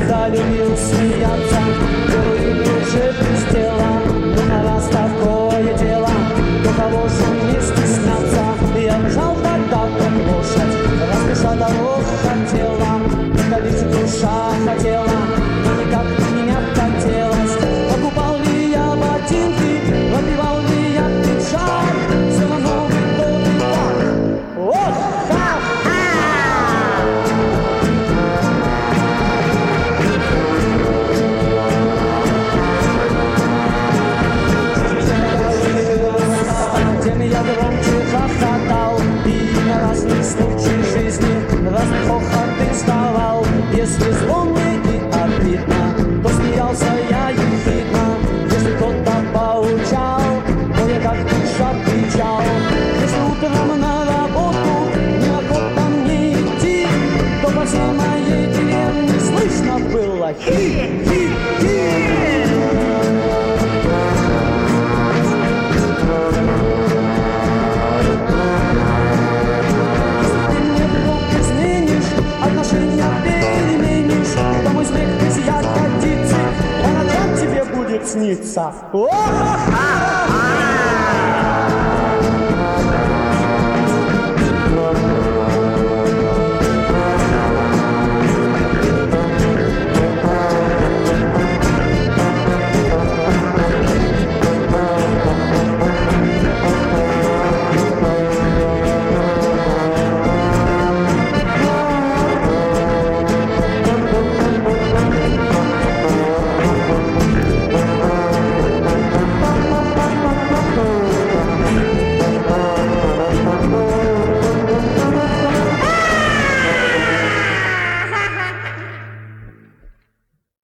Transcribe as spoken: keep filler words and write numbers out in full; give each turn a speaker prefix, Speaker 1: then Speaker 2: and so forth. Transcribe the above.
Speaker 1: всегда любил смеяться, белую уже блестела, но на раз такое дело, до кого же не стесняться. Я бежал тогда, как лошадь, раз душа дорог хотела, столицу душа хотела, но никак меня хотелось. Покупал ли я ботинки, напивал ли я пиджак, все равно был и так. Вот так! Я громче хохотал, и на разные случаи жизни разных хохот вставал. Если зло мне и обидно, то смеялся я ехидно. Если кто-то поучал, то я как лишь отвечал. Если утром на работу неохота мне идти, то по всей моей деревне слышно было хи-хи-хи. Отношения переменишь, то мой смех без ягодицы по ночам тебе будет сниться. О!